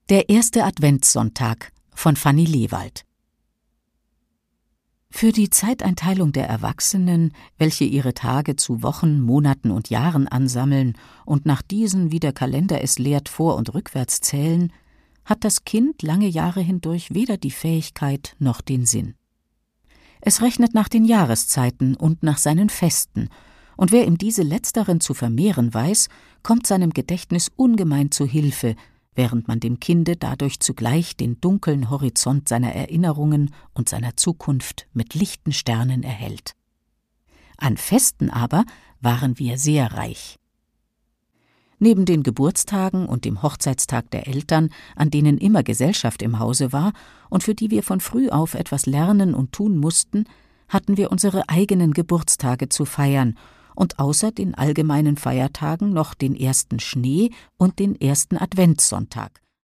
Der erste Adventssonntag von Fanny Lewald. Für die Zeiteinteilung der Erwachsenen, welche ihre Tage zu Wochen, Monaten und Jahren ansammeln und nach diesen, wie der Kalender es lehrt, vor- und rückwärts zählen, hat das Kind lange Jahre hindurch weder die Fähigkeit noch den Sinn. Es rechnet nach den Jahreszeiten und nach seinen Festen, und wer ihm diese letzteren zu vermehren weiß, kommt seinem Gedächtnis ungemein zu Hilfe, während man dem Kinde dadurch zugleich den dunklen Horizont seiner Erinnerungen und seiner Zukunft mit lichten Sternen erhellt. An Festen aber waren wir sehr reich. Neben den Geburtstagen und dem Hochzeitstag der Eltern, an denen immer Gesellschaft im Hause war und für die wir von früh auf etwas lernen und tun mussten, hatten wir unsere eigenen Geburtstage zu feiern und außer den allgemeinen Feiertagen noch den ersten Schnee und den ersten Adventssonntag.